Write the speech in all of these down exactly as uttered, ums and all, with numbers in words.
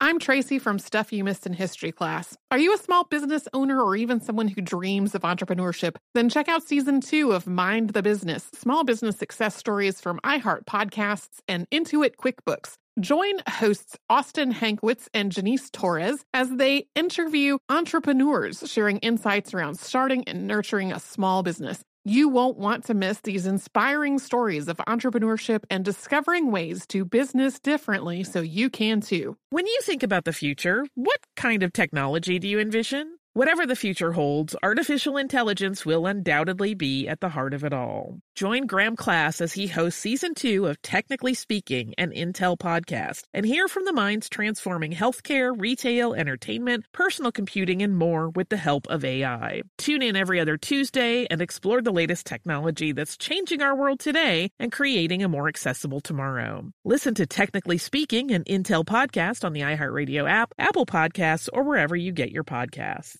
I'm Tracy from Stuff You Missed in History class. Are you a small business owner or even someone who dreams of entrepreneurship? Then check out season two of Mind the Business, small business success stories from iHeart Podcasts and Intuit QuickBooks. Join hosts Austin Hankwitz and Janice Torres as they interview entrepreneurs sharing insights around starting and nurturing a small business. You won't want to miss these inspiring stories of entrepreneurship and discovering ways to business differently so you can too. When you think about the future, what kind of technology do you envision? Whatever the future holds, artificial intelligence will undoubtedly be at the heart of it all. Join Graham Class as he hosts season two of Technically Speaking, an Intel podcast, and hear from the minds transforming healthcare, retail, entertainment, personal computing, and more with the help of A I. Tune in every other Tuesday and explore the latest technology that's changing our world today and creating a more accessible tomorrow. Listen to Technically Speaking, an Intel podcast on the iHeartRadio app, Apple Podcasts, or wherever you get your podcasts.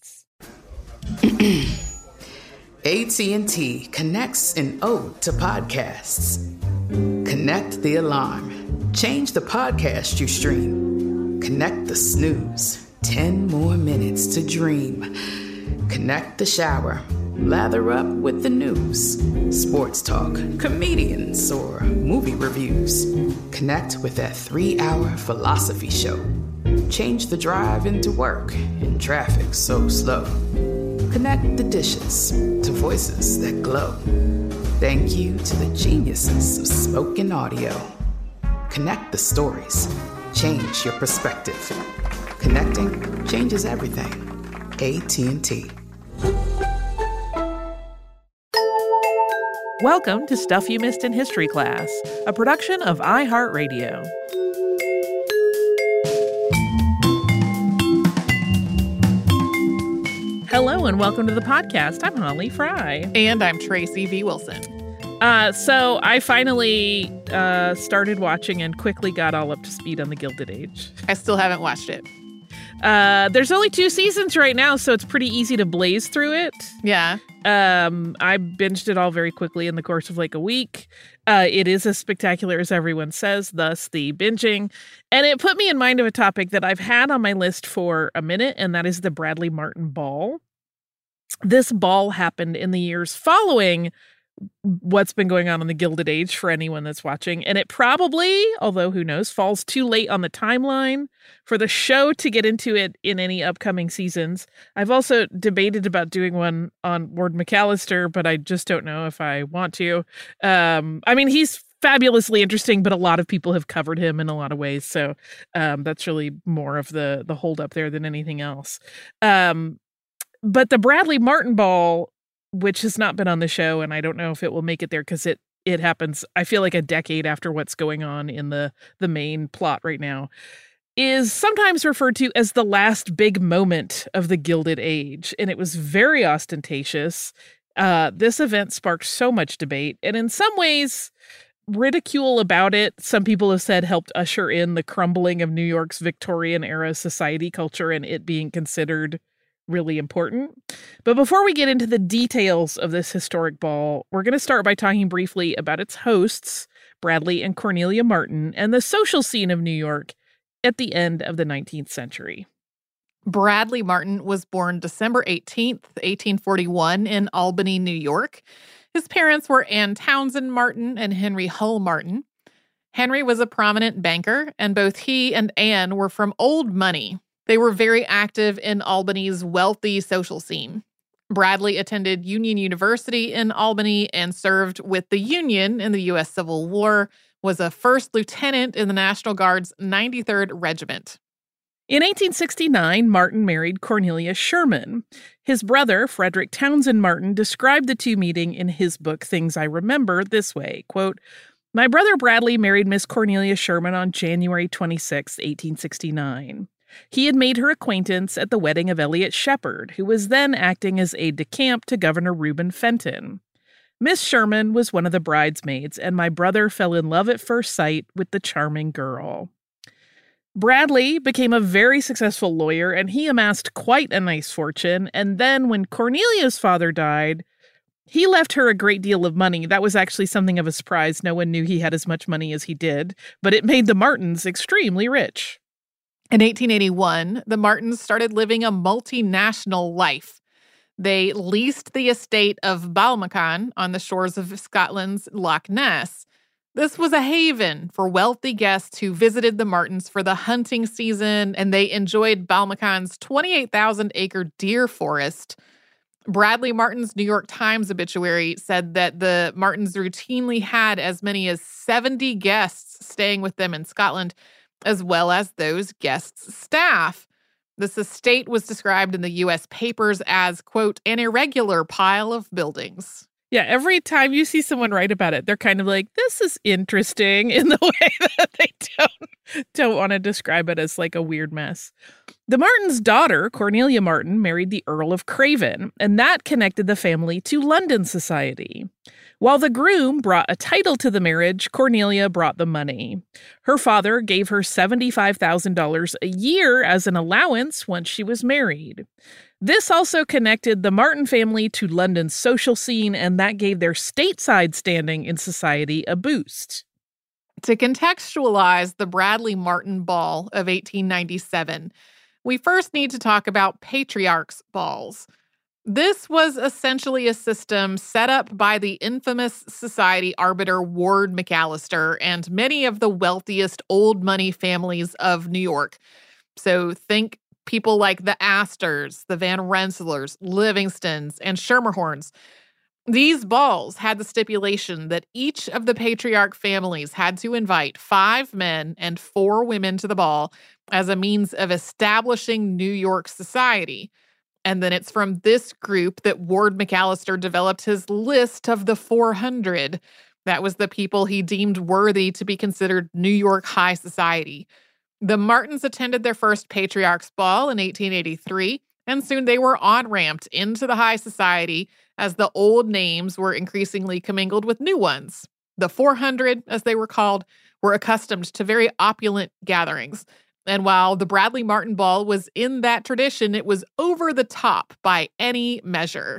A T and T connects an ode to podcasts. Connect the alarm. Change the podcast you stream. Connect the snooze. Ten more minutes to dream. Connect the shower. Lather up with the news. Sports talk, comedians, or movie reviews. Connect with that three-hour philosophy show. Change the drive into work in traffic so slow. Connect the dishes to voices that glow. Thank you to the geniuses of spoken audio. Connect the stories. Change your perspective. Connecting changes everything. A T and T. Welcome to Stuff You Missed in History class, a production of iHeartRadio. Hello and welcome to the podcast. I'm Holly Fry. And I'm Tracy V. Wilson. Uh, so I finally uh, started watching and quickly got all up to speed on The Gilded Age. I still haven't watched it. Uh, there's only two seasons right now, so it's pretty easy to blaze through it. Yeah. Um, I binged it all very quickly in the course of like a week. Uh, it is as spectacular as everyone says, thus the binging. And it put me in mind of a topic that I've had on my list for a minute, and that is the Bradley Martin Ball. This ball happened in the years following what's been going on in the Gilded Age for anyone that's watching. And it probably, although who knows, falls too late on the timeline for the show to get into it in any upcoming seasons. I've also debated about doing one on Ward McAllister, but I just don't know if I want to. Um, I mean, he's fabulously interesting, but a lot of people have covered him in a lot of ways. So um, that's really more of the, the hold up there than anything else. Um, but the Bradley Martin Ball, which has not been on the show, and I don't know if it will make it there because it it happens, I feel like a decade after what's going on in the, the main plot right now, is sometimes referred to as the last big moment of the Gilded Age. And it was very ostentatious. Uh, this event sparked so much debate, and in some ways, ridicule about it, some people have said, helped usher in the crumbling of New York's Victorian-era society culture and it being considered really important. But before we get into the details of this historic ball, we're going to start by talking briefly about its hosts, Bradley and Cornelia Martin, and the social scene of New York at the end of the nineteenth century. Bradley Martin was born December eighteenth, eighteen forty-one in Albany, New York. His parents were Anne Townsend Martin and Henry Hull Martin. Henry was a prominent banker, and both he and Anne were from old money. They were very active in Albany's wealthy social scene. Bradley attended Union University in Albany and served with the Union in the U S Civil War, was a first lieutenant in the National Guard's ninety-third Regiment. In eighteen sixty-nine, Martin married Cornelia Sherman. His brother, Frederick Townsend Martin, described the two meeting in his book, Things I Remember, this way, quote, "My brother Bradley married Miss Cornelia Sherman on January twenty-sixth, eighteen sixty-nine. He had made her acquaintance at the wedding of Elliot Shepard, who was then acting as aide-de-camp to Governor Reuben Fenton. Miss Sherman was one of the bridesmaids, and my brother fell in love at first sight with the charming girl." Bradley became a very successful lawyer, and he amassed quite a nice fortune. And then when Cornelia's father died, he left her a great deal of money. That was actually something of a surprise. No one knew he had as much money as he did, but it made the Martins extremely rich. In eighteen eighty-one, the Martins started living a multinational life. They leased the estate of Balmacan on the shores of Scotland's Loch Ness. This was a haven for wealthy guests who visited the Martins for the hunting season, and they enjoyed Balmacan's twenty-eight thousand acre deer forest. Bradley Martin's New York Times obituary said that the Martins routinely had as many as seventy guests staying with them in Scotland, as well as those guests' staff. This estate was described in the U S papers as, quote, an irregular pile of buildings. Yeah, every time you see someone write about it, they're kind of like, this is interesting in the way that they don't, don't want to describe it as like a weird mess. The Martins' daughter, Cornelia Martin, married the Earl of Craven, and that connected the family to London society. While the groom brought a title to the marriage, Cornelia brought the money. Her father gave her seventy-five thousand dollars a year as an allowance once she was married. This also connected the Martin family to London's social scene, and that gave their stateside standing in society a boost. To contextualize the Bradley Martin Ball of eighteen ninety-seven, we first need to talk about patriarchs' balls. This was essentially a system set up by the infamous society arbiter Ward McAllister and many of the wealthiest old money families of New York. So think people like the Astors, the Van Rensselaers, Livingstons, and Schermerhorns. These balls had the stipulation that each of the patriarch families had to invite five men and four women to the ball as a means of establishing New York society. And then it's from this group that Ward McAllister developed his list of the four hundred. That was the people he deemed worthy to be considered New York high society. The Martins attended their first Patriarch's Ball in eighteen eighty-three, and soon they were on-ramped into the high society as the old names were increasingly commingled with new ones. The four hundred, as they were called, were accustomed to very opulent gatherings. And while the Bradley Martin Ball was in that tradition, it was over the top by any measure.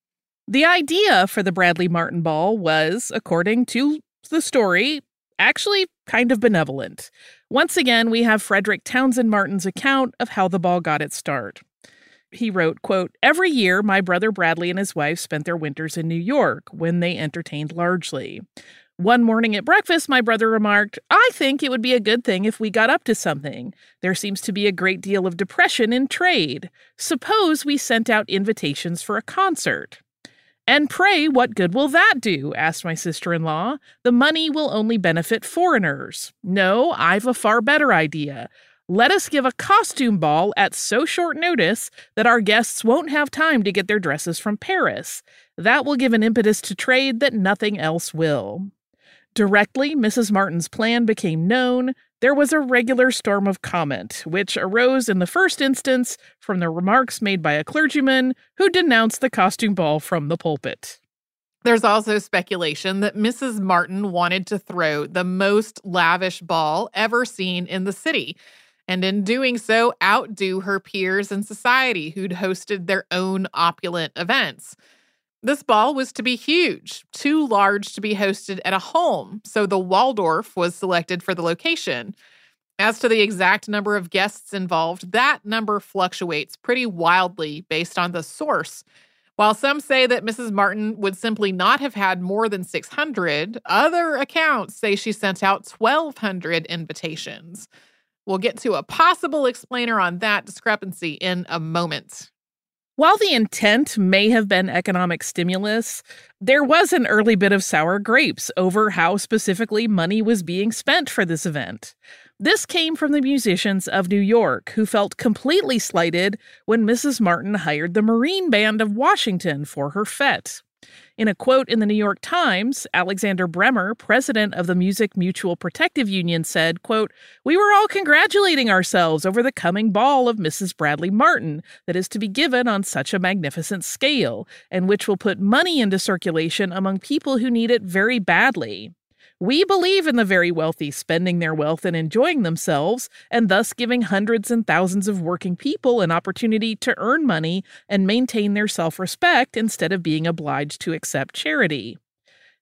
The idea for the Bradley Martin Ball was, according to the story, actually kind of benevolent. Once again, we have Frederick Townsend Martin's account of how the ball got its start. He wrote, quote, every year my brother Bradley and his wife spent their winters in New York, when they entertained largely. One morning at breakfast, my brother remarked, I think it would be a good thing if we got up to something. There seems to be a great deal of depression in trade. Suppose we sent out invitations for a concert. And pray, what good will that do? Asked my sister-in-law. The money will only benefit foreigners. No, I've a far better idea. Let us give a costume ball at so short notice that our guests won't have time to get their dresses from Paris. That will give an impetus to trade that nothing else will. Directly Missus Martin's plan became known, there was a regular storm of comment, which arose in the first instance from the remarks made by a clergyman who denounced the costume ball from the pulpit. There's also speculation that Missus Martin wanted to throw the most lavish ball ever seen in the city, and in doing so, outdo her peers in society who'd hosted their own opulent events. This ball was to be huge, too large to be hosted at a home, so the Waldorf was selected for the location. As to the exact number of guests involved, that number fluctuates pretty wildly based on the source. While some say that Missus Martin would simply not have had more than six hundred, other accounts say she sent out twelve hundred invitations. We'll get to a possible explainer on that discrepancy in a moment. While the intent may have been economic stimulus, there was an early bit of sour grapes over how specifically money was being spent for this event. This came from the musicians of New York, who felt completely slighted when Missus Martin hired the Marine Band of Washington for her fete. In a quote in the New York Times, Alexander Bremer, president of the Music Mutual Protective Union, said, quote, we were all congratulating ourselves over the coming ball of Missus Bradley Martin that is to be given on such a magnificent scale, and which will put money into circulation among people who need it very badly. We believe in the very wealthy spending their wealth and enjoying themselves, and thus giving hundreds and thousands of working people an opportunity to earn money and maintain their self-respect instead of being obliged to accept charity.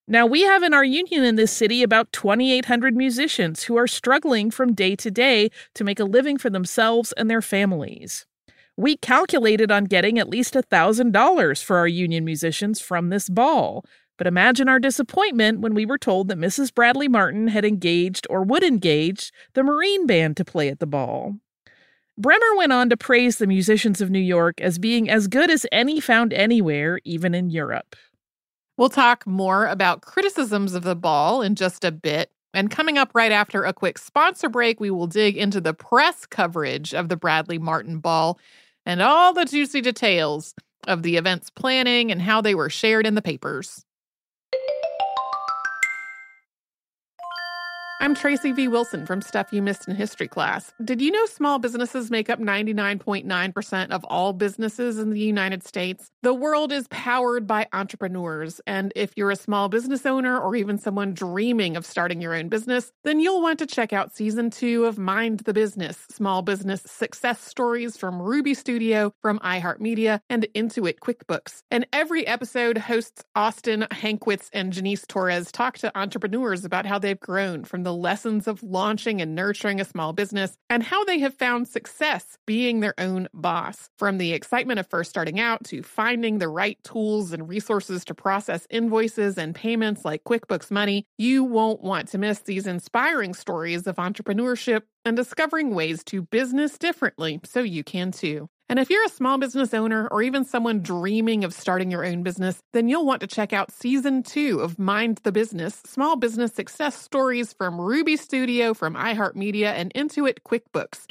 Now, we have in our union in this city about twenty-eight hundred musicians who are struggling from day to day to make a living for themselves and their families. We calculated on getting at least one thousand dollars for our union musicians from this ball. But imagine our disappointment when we were told that Missus Bradley Martin had engaged or would engage the Marine Band to play at the ball. Bremer went on to praise the musicians of New York as being as good as any found anywhere, even in Europe. We'll talk more about criticisms of the ball in just a bit. And coming up right after a quick sponsor break, we will dig into the press coverage of the Bradley Martin Ball and all the juicy details of the event's planning and how they were shared in the papers. I'm Tracy V. Wilson from Stuff You Missed in History Class. Did you know small businesses make up ninety-nine point nine percent of all businesses in the United States? The world is powered by entrepreneurs, and if you're a small business owner or even someone dreaming of starting your own business, then you'll want to check out Season two of Mind the Business, Small Business Success Stories from Ruby Studio, from iHeartMedia, and Intuit QuickBooks. And every episode, hosts Austin Hankwitz and Janice Torres talk to entrepreneurs about how they've grown from the lessons of launching and nurturing a small business and how they have found success being their own boss. From the excitement of first starting out to finding the right tools and resources to process invoices and payments like QuickBooks Money, you won't want to miss these inspiring stories of entrepreneurship and discovering ways to business differently so you can too. And if you're a small business owner or even someone dreaming of starting your own business, then you'll want to check out Season two of Mind the Business, Small Business Success Stories from Ruby Studio, from iHeartMedia, and Intuit QuickBooks.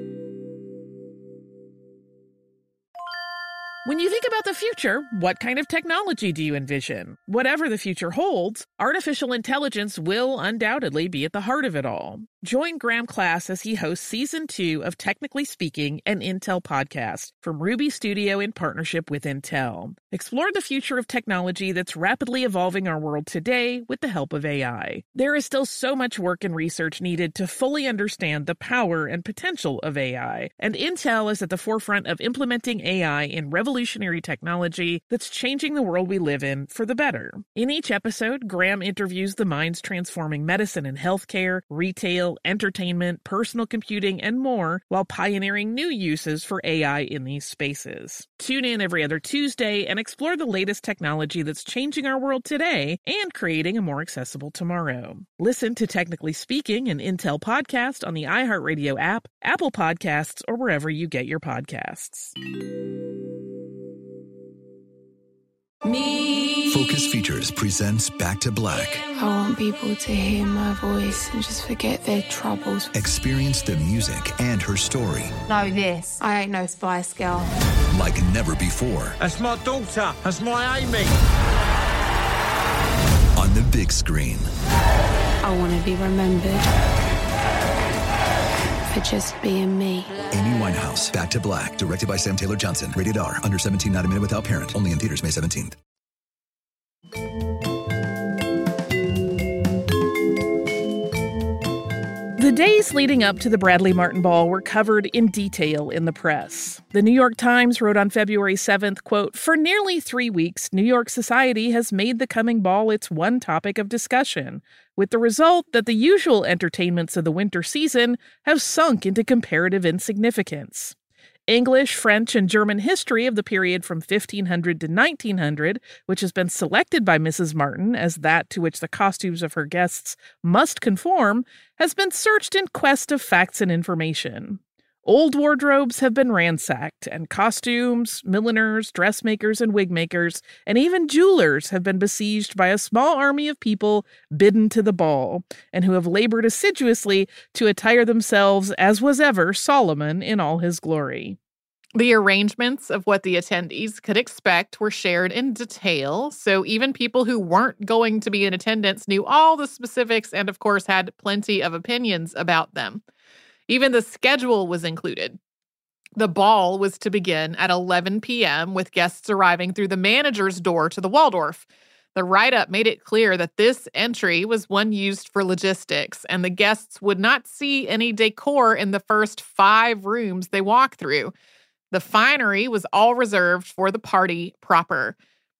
When you think about the future, what kind of technology do you envision? Whatever the future holds, artificial intelligence will undoubtedly be at the heart of it all. Join Graham Class as he hosts Season two of Technically Speaking, an Intel podcast from Ruby Studio in partnership with Intel. Explore the future of technology that's rapidly evolving our world today with the help of A I. There is still so much work and research needed to fully understand the power and potential of A I, and Intel is at the forefront of implementing A I in revolutionary technology that's changing the world we live in for the better. In each episode, Graham interviews the minds transforming medicine and healthcare, retail, entertainment, personal computing, and more, while pioneering new uses for A I in these spaces. Tune in every other Tuesday and explore the latest technology that's changing our world today and creating a more accessible tomorrow. Listen to Technically Speaking, an Intel podcast on the iHeartRadio app, Apple Podcasts, or wherever you get your podcasts. Me. Focus Features presents Back to Black. I want people to hear my voice and just forget their troubles. Experience the music and her story. Know this, I ain't no Spice Girl. Like never before. That's my daughter. That's my Amy. On the big screen. I want to be remembered for just being me. Amy Winehouse, Back to Black, directed by Sam Taylor Johnson. Rated R, under seventeen, not a minute without parent. Only in theaters May seventeenth. The days leading up to the Bradley Martin Ball were covered in detail in the press. The New York Times wrote on February seventh, quote, "For nearly three weeks, New York society has made the coming ball its one topic of discussion, with the result that the usual entertainments of the winter season have sunk into comparative insignificance. English, French, and German history of the period from fifteen hundred to nineteen hundred, which has been selected by Missus Martin as that to which the costumes of her guests must conform, has been searched in quest of facts and information. Old wardrobes have been ransacked, and costumes, milliners, dressmakers, and wigmakers, and even jewelers have been besieged by a small army of people bidden to the ball, and who have labored assiduously to attire themselves as was ever Solomon in all his glory." The arrangements of what the attendees could expect were shared in detail, so even people who weren't going to be in attendance knew all the specifics and, of course, had plenty of opinions about them. Even the schedule was included. The ball was to begin at eleven p.m. with guests arriving through the manager's door to the Waldorf. The write-up made it clear that this entry was one used for logistics, and the guests would not see any decor in the first five rooms they walked through. The finery was all reserved for the party proper.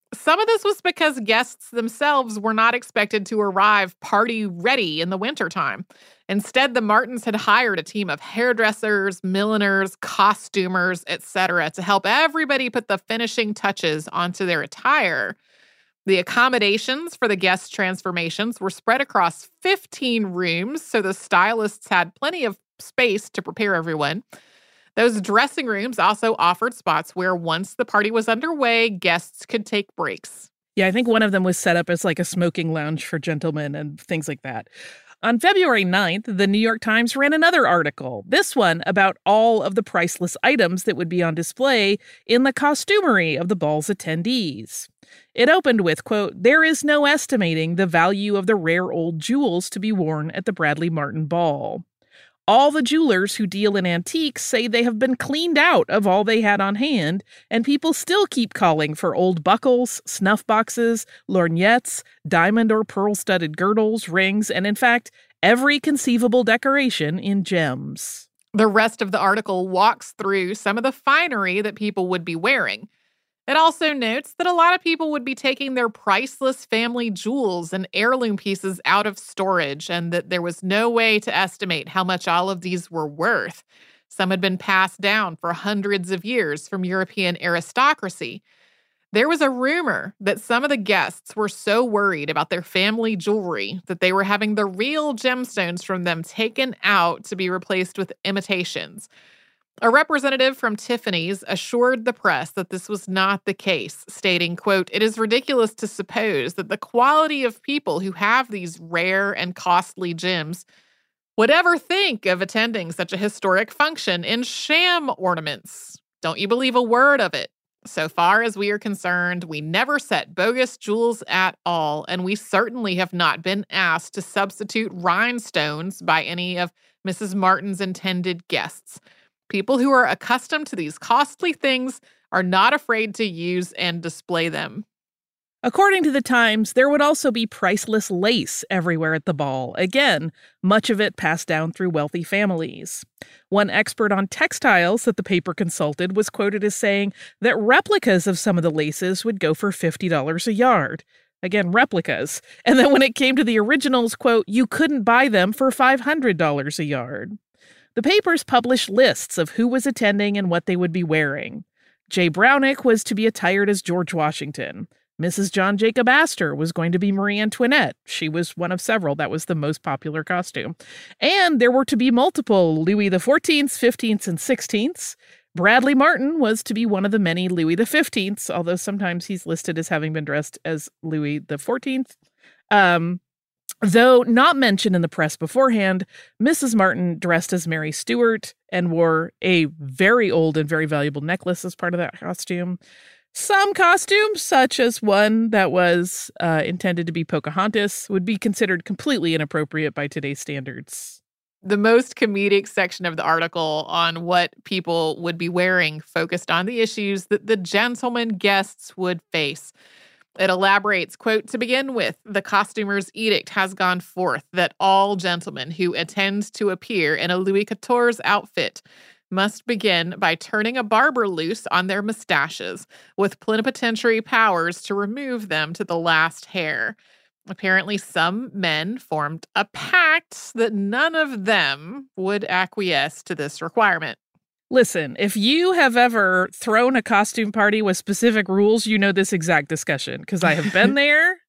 Some of this was because guests themselves were not expected to arrive party ready in the wintertime. Instead, the Martins had hired a team of hairdressers, milliners, costumers, et cetera to help everybody put the finishing touches onto their attire. The accommodations for the guest transformations were spread across fifteen rooms, so the stylists had plenty of space to prepare everyone. Those dressing rooms also offered spots where once the party was underway, guests could take breaks. Yeah, I think one of them was set up as like a smoking lounge for gentlemen and things like that. On February ninth, the New York Times ran another article, this one about all of the priceless items that would be on display in the costumery of the ball's attendees. It opened with, quote, "There is no estimating the value of the rare old jewels to be worn at the Bradley Martin Ball. All the jewelers who deal in antiques say they have been cleaned out of all they had on hand, and people still keep calling for old buckles, snuff boxes, lorgnettes, diamond or pearl-studded girdles, rings, and in fact, every conceivable decoration in gems." The rest of the article walks through some of the finery that people would be wearing. It also notes that a lot of people would be taking their priceless family jewels and heirloom pieces out of storage, and that there was no way to estimate how much all of these were worth. Some had been passed down for hundreds of years from European aristocracy. There was a rumor that some of the guests were so worried about their family jewelry that they were having the real gemstones from them taken out to be replaced with imitations. A representative from Tiffany's assured the press that this was not the case, stating, quote, "It is ridiculous to suppose that the quality of people who have these rare and costly gems would ever think of attending such a historic function in sham ornaments. Don't you believe a word of it? So far as we are concerned, we never set bogus jewels at all, and we certainly have not been asked to substitute rhinestones by any of Missus Martin's intended guests. People who are accustomed to these costly things are not afraid to use and display them." According to the Times, there would also be priceless lace everywhere at the ball. Again, much of it passed down through wealthy families. One expert on textiles that the paper consulted was quoted as saying that replicas of some of the laces would go for fifty dollars a yard. Again, replicas. And then when it came to the originals, quote, "you couldn't buy them for five hundred dollars a yard." The papers published lists of who was attending and what they would be wearing. Jay Brownick was to be attired as George Washington. Missus John Jacob Astor was going to be Marie Antoinette. She was one of several. That was the most popular costume. And there were to be multiple Louis the fourteenths, fifteenths, and sixteenths. Bradley Martin was to be one of the many Louis the fifteenths, although sometimes he's listed as having been dressed as Louis the fourteenth. Um... Though not mentioned in the press beforehand, Missus Martin dressed as Mary Stuart and wore a very old and very valuable necklace as part of that costume. Some costumes, such as one that was uh, intended to be Pocahontas, would be considered completely inappropriate by today's standards. The most comedic section of the article on what people would be wearing focused on the issues that the gentlemen guests would face. It elaborates, quote, "To begin with, the costumer's edict has gone forth that all gentlemen who intend to appear in a Louis the fourteenth outfit must begin by turning a barber loose on their mustaches, with plenipotentiary powers to remove them to the last hair. Apparently, some men formed a pact that none of them would acquiesce to this requirement." Listen, if you have ever thrown a costume party with specific rules, you know this exact discussion, because I have been there.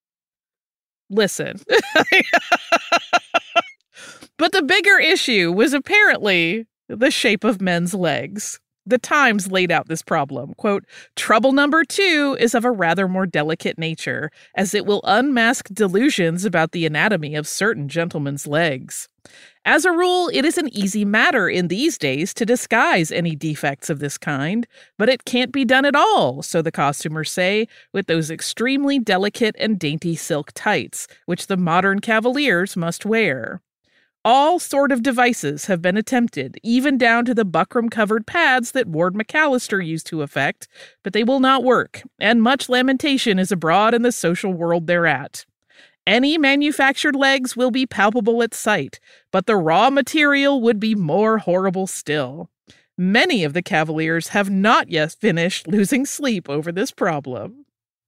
Listen. But the bigger issue was apparently the shape of men's legs. The Times laid out this problem. Quote, "Trouble number two is of a rather more delicate nature, as it will unmask delusions about the anatomy of certain gentlemen's legs. As a rule, it is an easy matter in these days to disguise any defects of this kind, but it can't be done at all, so the costumers say, with those extremely delicate and dainty silk tights, which the modern cavaliers must wear. All sort of devices have been attempted, even down to the buckram-covered pads that Ward McAllister used to affect, but they will not work, and much lamentation is abroad in the social world thereat. Any manufactured legs will be palpable at sight, but the raw material would be more horrible still. Many of the cavaliers have not yet finished losing sleep over this problem."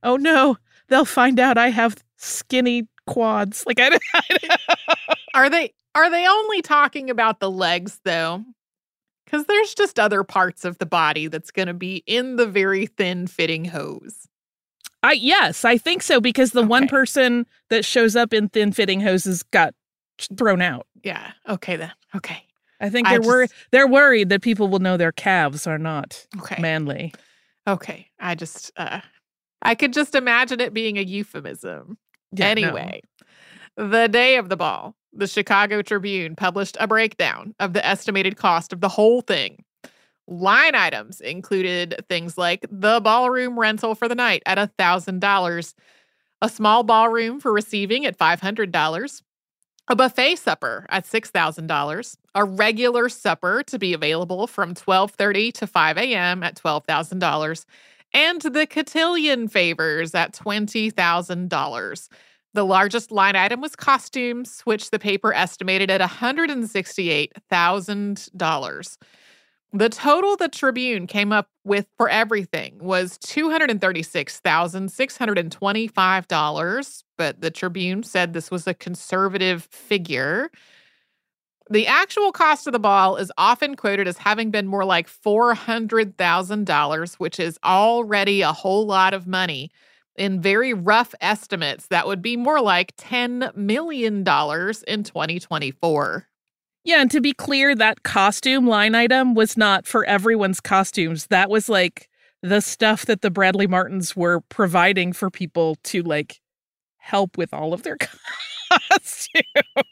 Oh no, they'll find out I have skinny quads. Like, I, I Are they are they only talking about the legs, though? Because there's just other parts of the body that's going to be in the very thin-fitting hose. I yes, I think so, because the Okay. one person that shows up in thin-fitting hoses got thrown out. Yeah. Okay, then. Okay. I think I they're worried. just- They're worried that people will know their calves are not Okay. manly. Okay. I just, uh, I could just imagine it being a euphemism. Yeah, no. Anyway, the day of the ball, the Chicago Tribune published a breakdown of the estimated cost of the whole thing. Line items included things like the ballroom rental for the night at one thousand dollars, a small ballroom for receiving at five hundred dollars, a buffet supper at six thousand dollars, a regular supper to be available from twelve thirty to five a.m. at twelve thousand dollars, and the cotillion favors at twenty thousand dollars. The largest line item was costumes, which the paper estimated at one hundred sixty-eight thousand dollars. The total the Tribune came up with for everything was two hundred thirty-six thousand six hundred twenty-five dollars, but the Tribune said this was a conservative figure. The actual cost of the ball is often quoted as having been more like four hundred thousand dollars, which is already a whole lot of money. In very rough estimates, that would be more like ten million dollars in twenty twenty-four. Yeah, and to be clear, that costume line item was not for everyone's costumes. That was like the stuff that the Bradley Martins were providing for people to like help with all of their costumes.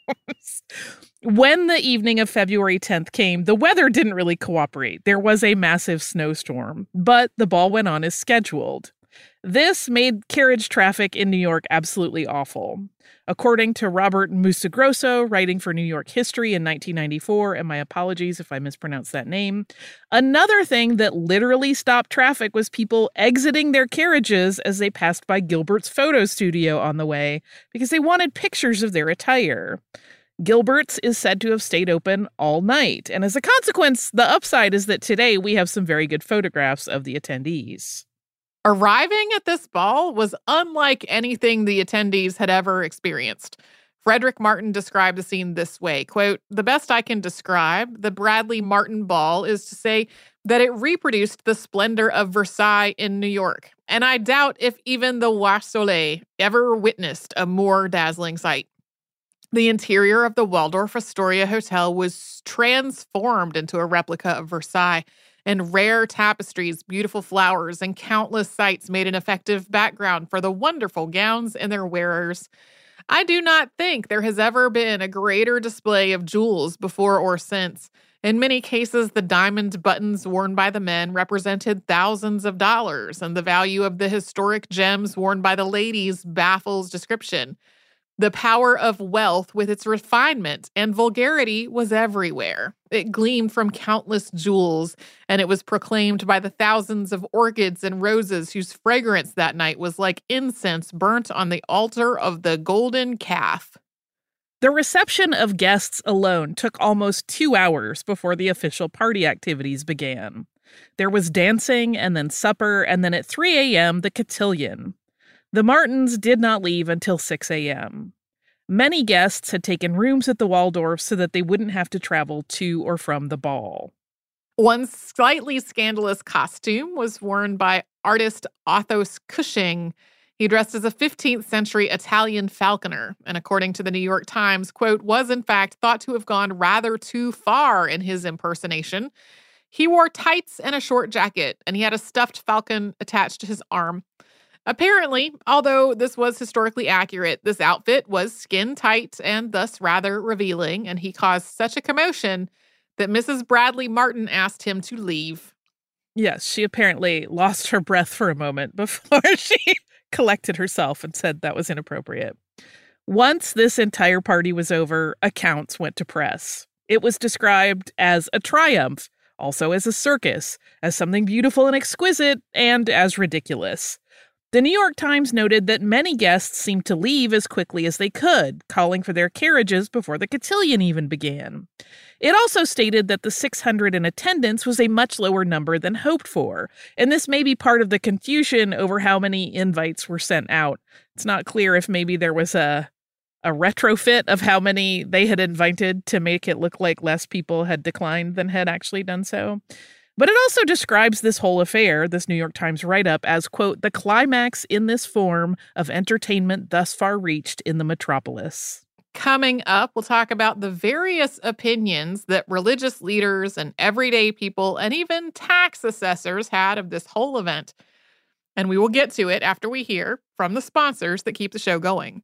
When the evening of February tenth came, the weather didn't really cooperate. There was a massive snowstorm, but the ball went on as scheduled. This made carriage traffic in New York absolutely awful. According to Robert Musagrosso, writing for New York History in nineteen ninety-four, and my apologies if I mispronounced that name, another thing that literally stopped traffic was people exiting their carriages as they passed by Gilbert's photo studio on the way because they wanted pictures of their attire. Gilbert's is said to have stayed open all night, and as a consequence, the upside is that today we have some very good photographs of the attendees. Arriving at this ball was unlike anything the attendees had ever experienced. Frederick Martin described the scene this way, quote, "The best I can describe the Bradley Martin Ball is to say that it reproduced the splendor of Versailles in New York, and I doubt if even the Roi Soleil ever witnessed a more dazzling sight. The interior of the Waldorf Astoria Hotel was transformed into a replica of Versailles, and rare tapestries, beautiful flowers, and countless sights made an effective background for the wonderful gowns and their wearers. I do not think there has ever been a greater display of jewels before or since. In many cases, the diamond buttons worn by the men represented thousands of dollars, and the value of the historic gems worn by the ladies baffles description. The power of wealth with its refinement and vulgarity was everywhere. It gleamed from countless jewels, and it was proclaimed by the thousands of orchids and roses whose fragrance that night was like incense burnt on the altar of the golden calf." The reception of guests alone took almost two hours before the official party activities began. There was dancing and then supper, and then at three a.m., the cotillion. The Martins did not leave until six a.m. Many guests had taken rooms at the Waldorf so that they wouldn't have to travel to or from the ball. One slightly scandalous costume was worn by artist Athos Cushing. He dressed as a fifteenth century Italian falconer, and according to the New York Times, quote, was in fact thought to have gone rather too far in his impersonation. He wore tights and a short jacket, and he had a stuffed falcon attached to his arm. Apparently, although this was historically accurate, this outfit was skin tight and thus rather revealing, and he caused such a commotion that Missus Bradley Martin asked him to leave. Yes, she apparently lost her breath for a moment before she collected herself and said that was inappropriate. Once this entire party was over, accounts went to press. It was described as a triumph, also as a circus, as something beautiful and exquisite, and as ridiculous. The New York Times noted that many guests seemed to leave as quickly as they could, calling for their carriages before the cotillion even began. It also stated that the six hundred in attendance was a much lower number than hoped for, and this may be part of the confusion over how many invites were sent out. It's not clear if maybe there was a a retrofit of how many they had invited to make it look like less people had declined than had actually done so. But it also describes this whole affair, this New York Times write-up, as, quote, the climax in this form of entertainment thus far reached in the metropolis. Coming up, we'll talk about the various opinions that religious leaders and everyday people and even tax assessors had of this whole event. And we will get to it after we hear from the sponsors that keep the show going.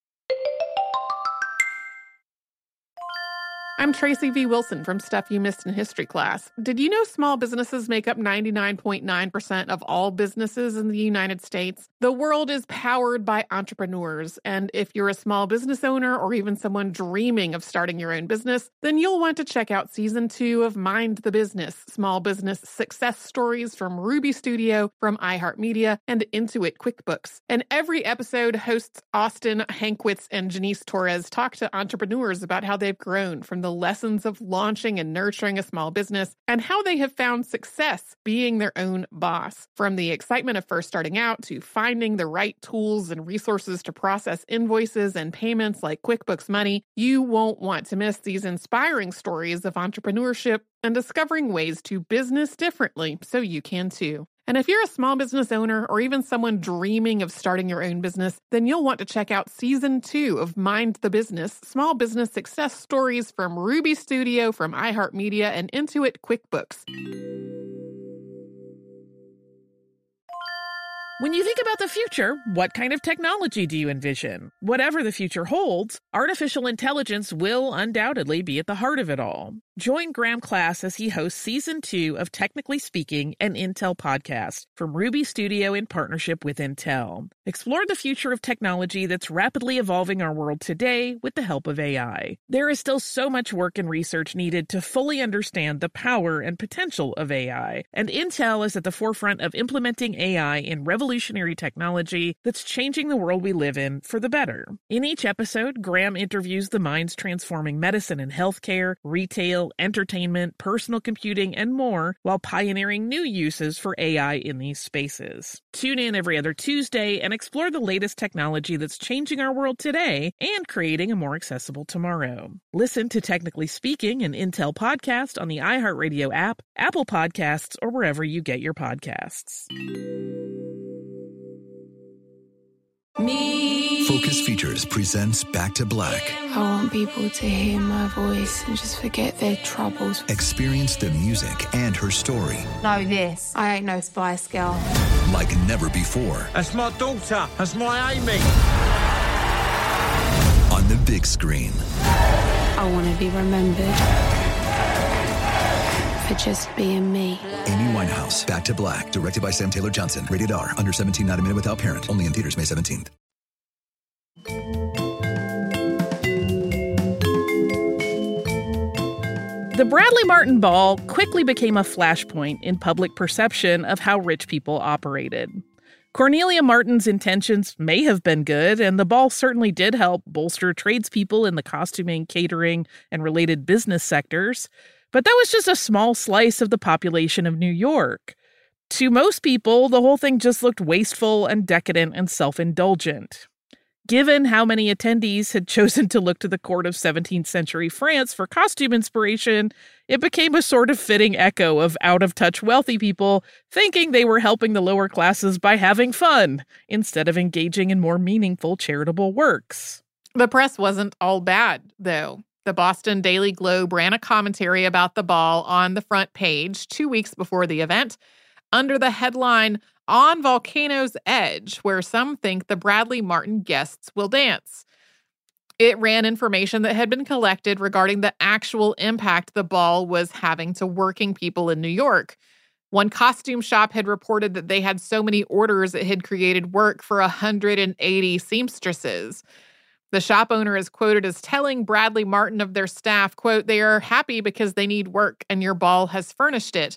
I'm Tracy V. Wilson from Stuff You Missed in History Class. Did you know small businesses make up ninety-nine point nine percent of all businesses in the United States? The world is powered by entrepreneurs, and if you're a small business owner or even someone dreaming of starting your own business, then you'll want to check out Season two of Mind the Business, Small Business Success Stories from Ruby Studio, from iHeartMedia, and Intuit QuickBooks. And every episode, hosts Austin Hankwitz and Janice Torres talk to entrepreneurs about how they've grown from the lessons of launching and nurturing a small business and how they have found success being their own boss. From the excitement of first starting out to finding the right tools and resources to process invoices and payments like QuickBooks Money, you won't want to miss these inspiring stories of entrepreneurship and discovering ways to business differently so you can too. And if you're a small business owner or even someone dreaming of starting your own business, then you'll want to check out Season two of Mind the Business, Small Business Success Stories from Ruby Studio, from iHeartMedia, and Intuit QuickBooks. When you think about the future, what kind of technology do you envision? Whatever the future holds, artificial intelligence will undoubtedly be at the heart of it all. Join Graham Class as he hosts Season two of Technically Speaking, an Intel podcast from Ruby Studio in partnership with Intel. Explore the future of technology that's rapidly evolving our world today with the help of A I. There is still so much work and research needed to fully understand the power and potential of A I, and Intel is at the forefront of implementing A I in revolutionary technology that's changing the world we live in for the better. In each episode, Graham interviews the minds transforming medicine and healthcare, retail, entertainment, personal computing, and more, while pioneering new uses for A I in these spaces. Tune in every other Tuesday and explore the latest technology that's changing our world today and creating a more accessible tomorrow. Listen to Technically Speaking, an Intel podcast on the iHeartRadio app, Apple Podcasts, or wherever you get your podcasts. Me. Focus Features presents Back to Black. I want people to hear my voice and just forget their troubles. Experience the music and her story. Know this. I ain't no Spice Girl. Like never before. That's my daughter. That's my Amy. On the big screen. I want to be remembered for just being me. Amy Winehouse, Back to Black, directed by Sam Taylor Johnson. Rated R, under seventeen, not a minute without parent. Only in theaters May seventeenth. The Bradley Martin Ball quickly became a flashpoint in public perception of how rich people operated. Cornelia Martin's intentions may have been good, and the ball certainly did help bolster tradespeople in the costuming, catering, and related business sectors, but that was just a small slice of the population of New York. To most people, the whole thing just looked wasteful and decadent and self-indulgent. Given how many attendees had chosen to look to the court of seventeenth century France for costume inspiration, it became a sort of fitting echo of out-of-touch wealthy people thinking they were helping the lower classes by having fun, instead of engaging in more meaningful charitable works. The press wasn't all bad, though. The Boston Daily Globe ran a commentary about the ball on the front page two weeks before the event, under the headline, On Volcano's Edge, where some think the Bradley Martin guests will dance. It ran information that had been collected regarding the actual impact the ball was having to working people in New York. One costume shop had reported that they had so many orders it had created work for one hundred eighty seamstresses. The shop owner is quoted as telling Bradley Martin of their staff, quote, "They are happy because they need work and your ball has furnished it.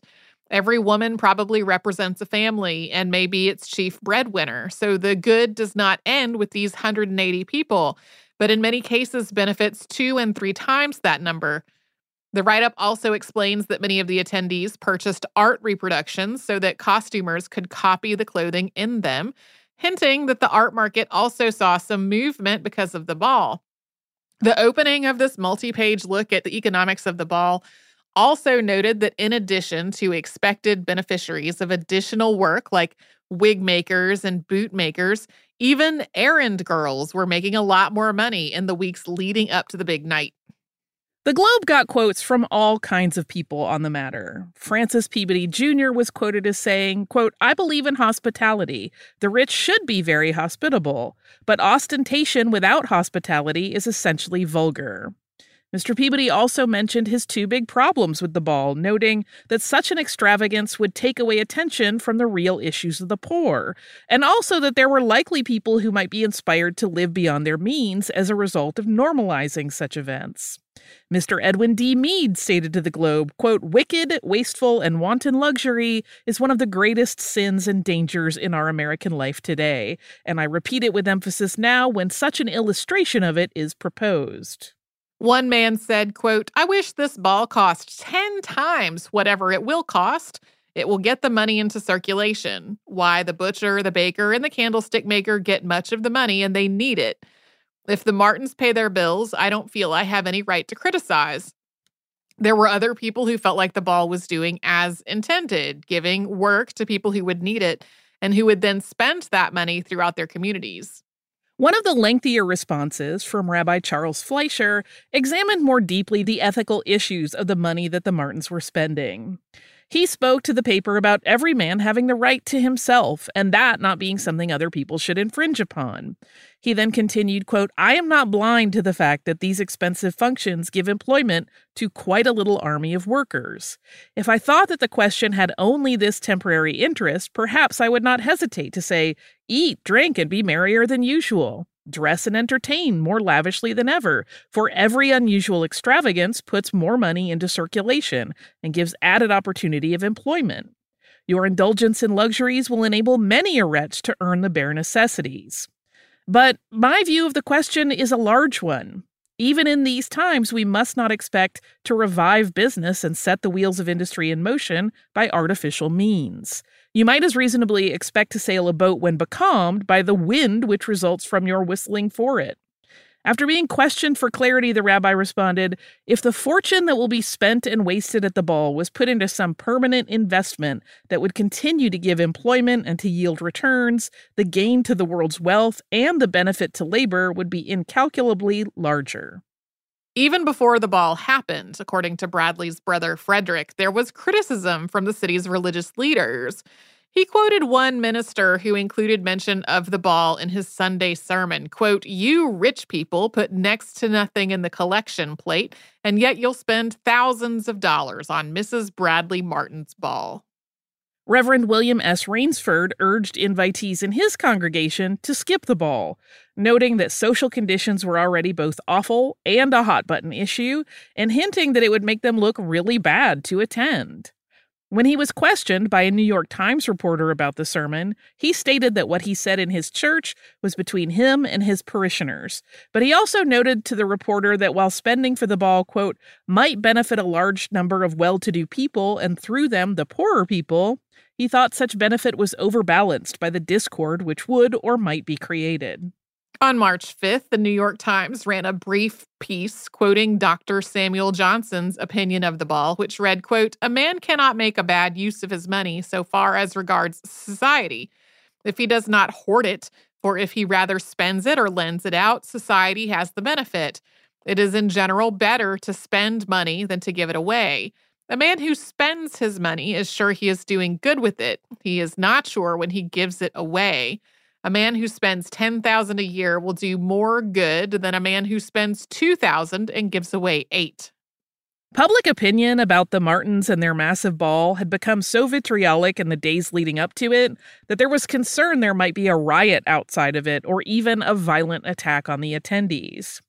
Every woman probably represents a family and may be its chief breadwinner, so the good does not end with these one hundred eighty people, but in many cases benefits two and three times that number. The write-up also explains that many of the attendees purchased art reproductions so that costumers could copy the clothing in them, hinting that the art market also saw some movement because of the ball. The opening of this multi-page look at the economics of the ball also noted that in addition to expected beneficiaries of additional work like wig makers and boot makers, even errand girls were making a lot more money in the weeks leading up to the big night. The Globe got quotes from all kinds of people on the matter. Francis Peabody Junior was quoted as saying, quote, "I believe in hospitality. The rich should be very hospitable, but ostentation without hospitality is essentially vulgar." Mister Peabody also mentioned his two big problems with the ball, noting that such an extravagance would take away attention from the real issues of the poor, and also that there were likely people who might be inspired to live beyond their means as a result of normalizing such events. Mister Edwin D. Mead stated to the Globe, quote, "Wicked, wasteful, and wanton luxury is one of the greatest sins and dangers in our American life today, and I repeat it with emphasis now when such an illustration of it is proposed." One man said, quote, "I wish this ball cost ten times whatever it will cost. It will get the money into circulation. Why, the butcher, the baker, and the candlestick maker get much of the money and they need it. If the Martins pay their bills, I don't feel I have any right to criticize." There were other people who felt like the ball was doing as intended, giving work to people who would need it and who would then spend that money throughout their communities. One of the lengthier responses from Rabbi Charles Fleischer examined more deeply the ethical issues of the money that the Martins were spending. He spoke to the paper about every man having the right to himself, and that not being something other people should infringe upon. He then continued, quote, "I am not blind to the fact that these expensive functions give employment to quite a little army of workers. If I thought that the question had only this temporary interest, perhaps I would not hesitate to say, eat, drink, and be merrier than usual. Dress and entertain more lavishly than ever, for every unusual extravagance puts more money into circulation and gives added opportunity of employment. Your indulgence in luxuries will enable many a wretch to earn the bare necessities. But my view of the question is a large one. Even in these times, we must not expect to revive business and set the wheels of industry in motion by artificial means. You might as reasonably expect to sail a boat when becalmed by the wind which results from your whistling for it. After being questioned for clarity, the rabbi responded, "If the fortune that will be spent and wasted at the ball was put into some permanent investment that would continue to give employment and to yield returns, the gain to the world's wealth and the benefit to labor would be incalculably larger." Even before the ball happened, according to Bradley's brother Frederick, there was criticism from the city's religious leaders. He quoted one minister who included mention of the ball in his Sunday sermon, quote, "You rich people put next to nothing in the collection plate, and yet you'll spend thousands of dollars on Missus Bradley Martin's ball." Reverend William S. Rainsford urged invitees in his congregation to skip the ball, noting that social conditions were already both awful and a hot-button issue, and hinting that it would make them look really bad to attend. When he was questioned by a New York Times reporter about the sermon, he stated that what he said in his church was between him and his parishioners. But he also noted to the reporter that while spending for the ball, quote, might benefit a large number of well-to-do people and through them the poorer people, he thought such benefit was overbalanced by the discord which would or might be created. On March fifth, the New York Times ran a brief piece quoting Doctor Samuel Johnson's opinion of the ball, which read, quote, "A man cannot make a bad use of his money so far as regards society. If he does not hoard it, or if he rather spends it or lends it out, society has the benefit. It is in general better to spend money than to give it away. A man who spends his money is sure he is doing good with it. He is not sure when he gives it away. A man who spends ten thousand dollars a year will do more good than a man who spends two thousand dollars and gives away eight. Public opinion about the Martins and their massive ball had become so vitriolic in the days leading up to it that there was concern there might be a riot outside of it or even a violent attack on the attendees.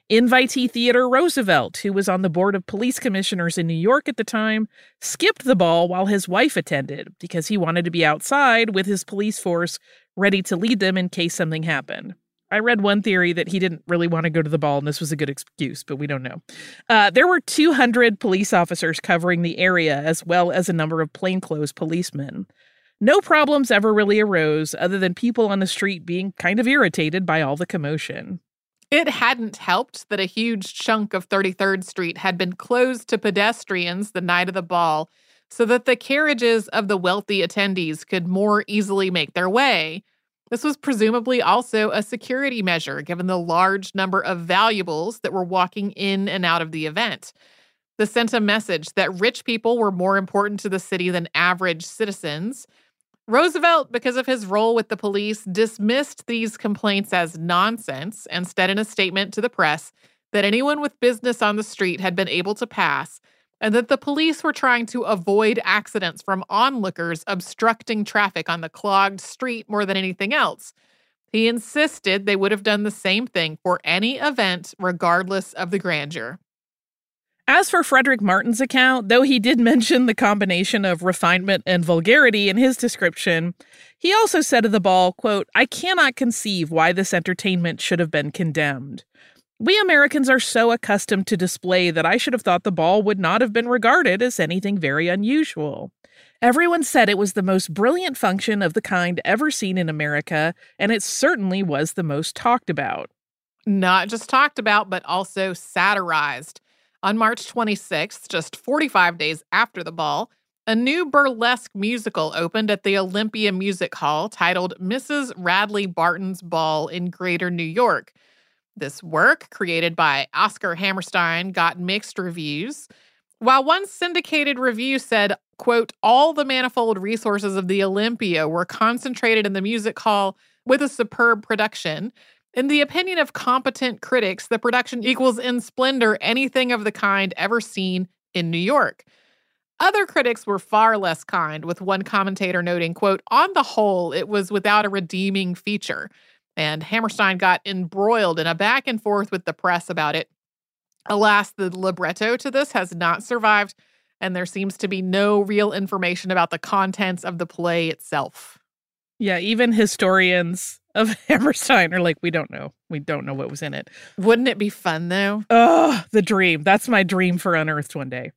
Invitee Theodore Roosevelt, who was on the board of police commissioners in New York at the time, skipped the ball while his wife attended because he wanted to be outside with his police force ready to lead them in case something happened. I read one theory that he didn't really want to go to the ball and this was a good excuse, but we don't know. Uh, there were two hundred police officers covering the area as well as a number of plainclothes policemen. No problems ever really arose other than people on the street being kind of irritated by all the commotion. It hadn't helped that a huge chunk of thirty-third Street had been closed to pedestrians the night of the ball so that the carriages of the wealthy attendees could more easily make their way. This was presumably also a security measure, given the large number of valuables that were walking in and out of the event. This sent a message that rich people were more important to the city than average citizens. Roosevelt, because of his role with the police, dismissed these complaints as nonsense and said in a statement to the press that anyone with business on the street had been able to pass and that the police were trying to avoid accidents from onlookers obstructing traffic on the clogged street more than anything else. He insisted they would have done the same thing for any event, regardless of the grandeur. As for Frederick Martin's account, though he did mention the combination of refinement and vulgarity in his description, he also said of the ball, quote, "I cannot conceive why this entertainment should have been condemned. We Americans are so accustomed to display that I should have thought the ball would not have been regarded as anything very unusual. Everyone said it was the most brilliant function of the kind ever seen in America, and it certainly was the most talked about." Not just talked about, but also satirized. On March twenty-sixth, just forty-five days after the ball, a new burlesque musical opened at the Olympia Music Hall titled Missus Radley Barton's Ball in Greater New York. This work, created by Oscar Hammerstein, got mixed reviews. While one syndicated review said, quote, "All the manifold resources of the Olympia were concentrated in the music hall with a superb production. In the opinion of competent critics, the production equals in splendor anything of the kind ever seen in New York." Other critics were far less kind, with one commentator noting, quote, "On the whole, it was without a redeeming feature." And Hammerstein got embroiled in a back and forth with the press about it. Alas, the libretto to this has not survived, and there seems to be no real information about the contents of the play itself. Yeah, even historians of Hammerstein are like, we don't know. We don't know what was in it. Wouldn't it be fun, though? Oh, the dream. That's my dream for Unearthed one day.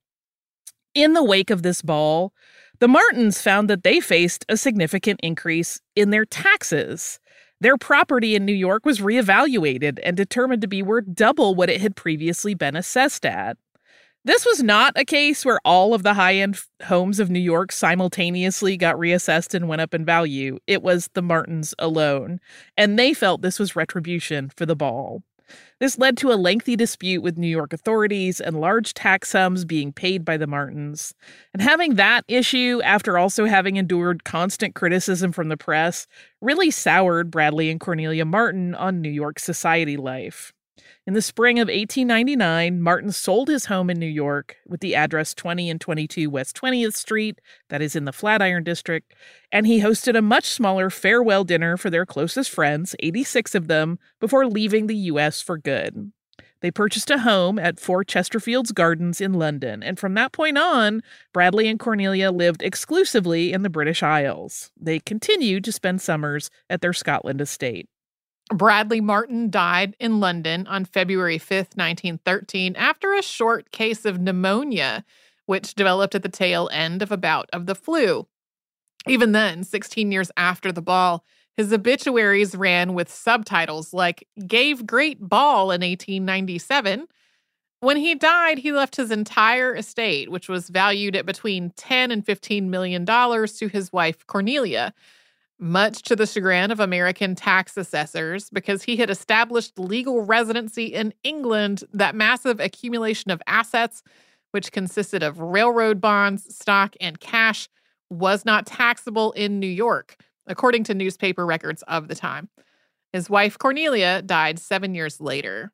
In the wake of this ball, the Martins found that they faced a significant increase in their taxes. Their property in New York was reevaluated and determined to be worth double what it had previously been assessed at. This was not a case where all of the high-end homes of New York simultaneously got reassessed and went up in value. It was the Martins alone, and they felt this was retribution for the ball. This led to a lengthy dispute with New York authorities and large tax sums being paid by the Martins. And having that issue, after also having endured constant criticism from the press, really soured Bradley and Cornelia Martin on New York society life. In the spring of eighteen ninety-nine, Martin sold his home in New York with the address twenty and twenty-two West twentieth Street, that is in the Flatiron District, and he hosted a much smaller farewell dinner for their closest friends, eighty-six of them, before leaving the U S for good. They purchased a home at Four Chesterfield's Gardens in London, and from that point on, Bradley and Cornelia lived exclusively in the British Isles. They continued to spend summers at their Scotland estate. Bradley Martin died in London on February fifth, nineteen thirteen, after a short case of pneumonia, which developed at the tail end of a bout of the flu. Even then, sixteen years after the ball, his obituaries ran with subtitles like, "Gave great ball in eighteen ninety-seven. When he died, he left his entire estate, which was valued at between ten and fifteen million dollars, to his wife, Cornelia. Much to the chagrin of American tax assessors, because he had established legal residency in England, that massive accumulation of assets, which consisted of railroad bonds, stock, and cash, was not taxable in New York, according to newspaper records of the time. His wife, Cornelia, died seven years later.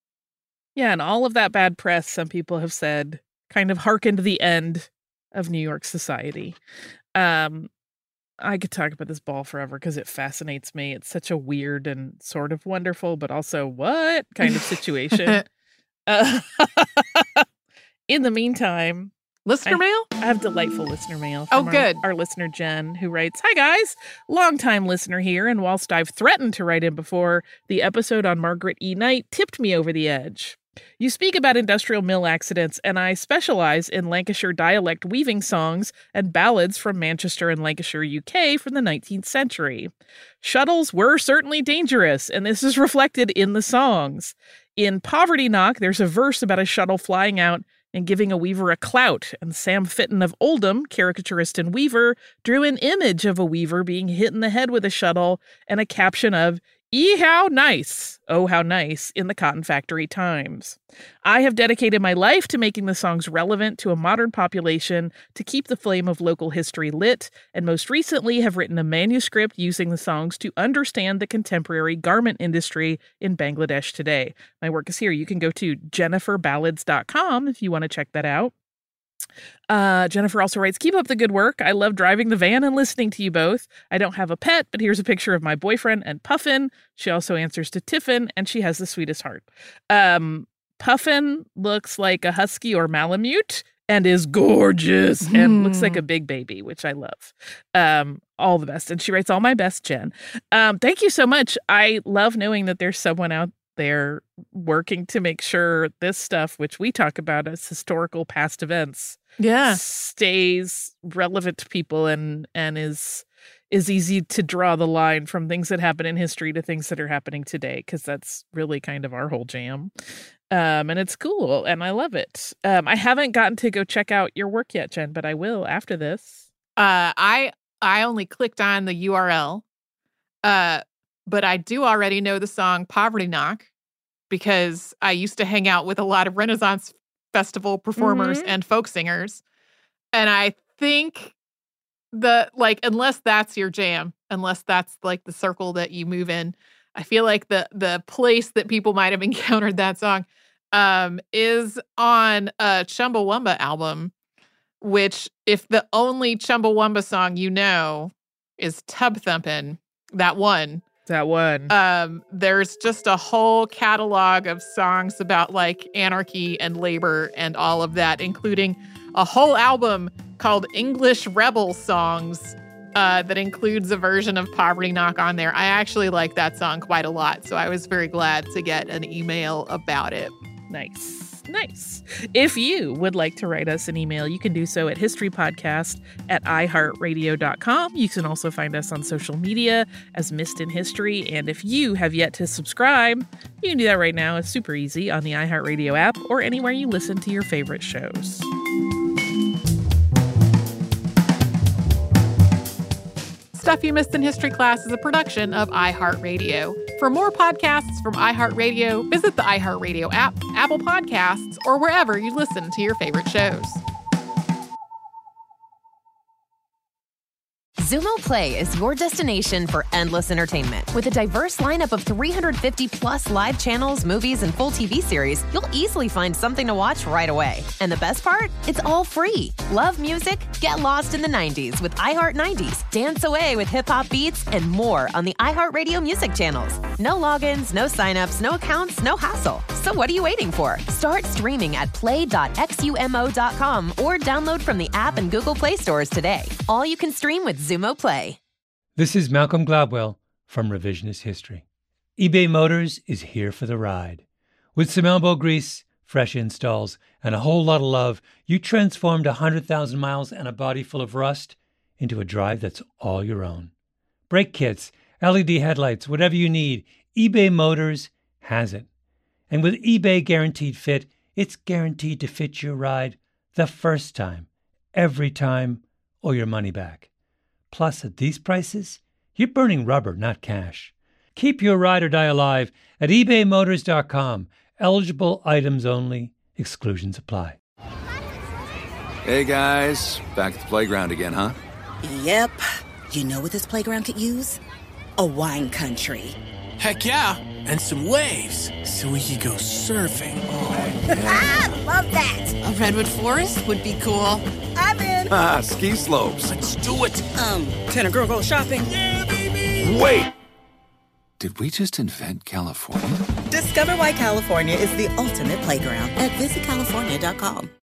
Yeah, and all of that bad press, some people have said, kind of harkened the end of New York society. Um... I could talk about this ball forever because it fascinates me. It's such a weird and sort of wonderful, but also what kind of situation. uh, in the meantime, listener I, mail? I have delightful listener mail. Oh, From our, good. Our listener, Jen, who writes, "Hi, guys. Longtime listener here. And whilst I've threatened to write in before, the episode on Margaret E. Knight tipped me over the edge. You speak about industrial mill accidents, and I specialize in Lancashire dialect weaving songs and ballads from Manchester and Lancashire, U K from the nineteenth century. Shuttles were certainly dangerous, and this is reflected in the songs. In Poverty Knock, there's a verse about a shuttle flying out and giving a weaver a clout, and Sam Fitton of Oldham, caricaturist and weaver, drew an image of a weaver being hit in the head with a shuttle and a caption of, 'E how nice, oh how nice,' in the Cotton Factory Times. I have dedicated my life to making the songs relevant to a modern population to keep the flame of local history lit, and most recently have written a manuscript using the songs to understand the contemporary garment industry in Bangladesh today. My work is here. You can go to jennifer ballads dot com if you want to check that out. Uh, Jennifer also writes, keep up the good work. I love driving the van and listening to you both. I don't have a pet, but here's a picture of my boyfriend and Puffin. She also answers to Tiffin, and she has the sweetest heart. Um, Puffin looks like a husky or Malamute and is gorgeous mm. and looks like a big baby, which I love. Um, all the best. And she writes, all my best, Jen. Um, thank you so much. I love knowing that there's someone out there working to make sure this stuff, which we talk about as historical past events, yeah, stays relevant to people and and is is easy to draw the line from things that happen in history to things that are happening today, because that's really kind of our whole jam. Um, and it's cool, and I love it. Um, I haven't gotten to go check out your work yet, Jen, but I will after this. Uh, I I only clicked on the U R L, uh, but I do already know the song Poverty Knock, because I used to hang out with a lot of Renaissance Festival performers mm-hmm. and folk singers. And I think the, like, unless that's your jam, unless that's like the circle that you move in, I feel like the the place that people might have encountered that song um, is on a Chumbawamba album, which if the only Chumbawamba song you know is Tub Thumpin', that one, That one. Um, there's just a whole catalog of songs about like anarchy and labor and all of that, including a whole album called English Rebel Songs uh, that includes a version of Poverty Knock on there. I actually like that song quite a lot, so I was very glad to get an email about it. Nice. Nice. If you would like to write us an email, you can do so at historypodcast at i heart radio dot com. You can also find us on social media as Missed in History. And if you have yet to subscribe, you can do that right now. It's super easy on the iHeartRadio app or anywhere you listen to your favorite shows. Stuff You Missed in History Class is a production of iHeartRadio. For more podcasts from iHeartRadio, visit the iHeartRadio app, Apple Podcasts, or wherever you listen to your favorite shows. Xumo Play is your destination for endless entertainment. With a diverse lineup of three hundred fifty plus live channels, movies, and full T V series, you'll easily find something to watch right away. And the best part? It's all free. Love music? Get lost in the nineties with iHeart nineties, dance away with hip-hop beats, and more on the iHeartRadio music channels. No logins, no signups, no accounts, no hassle. So what are you waiting for? Start streaming at play dot xumo dot com or download from the app and Google Play stores today. All you can stream with Xumo Play. This is Malcolm Gladwell from Revisionist History. eBay Motors is here for the ride. With some elbow grease, fresh installs, and a whole lot of love, you transformed one hundred thousand miles and a body full of rust into a drive that's all your own. Brake kits, L E D headlights, whatever you need, eBay Motors has it. And with eBay Guaranteed Fit, it's guaranteed to fit your ride the first time, every time, or your money back. Plus, at these prices, you're burning rubber, not cash. Keep your ride or die alive at ebay motors dot com. Eligible items only. Exclusions apply. Hey, guys. Back at the playground again, huh? Yep. You know what this playground could use? A wine country. Heck yeah. And some waves so we could go surfing. Oh, yeah. Ah, love that. A redwood forest would be cool. I'm in. weekend? Ah, ski slopes. Let's do it. Um, can a girl go shopping? Yeah, baby! Wait! Did we just invent California? Discover why California is the ultimate playground at visit california dot com.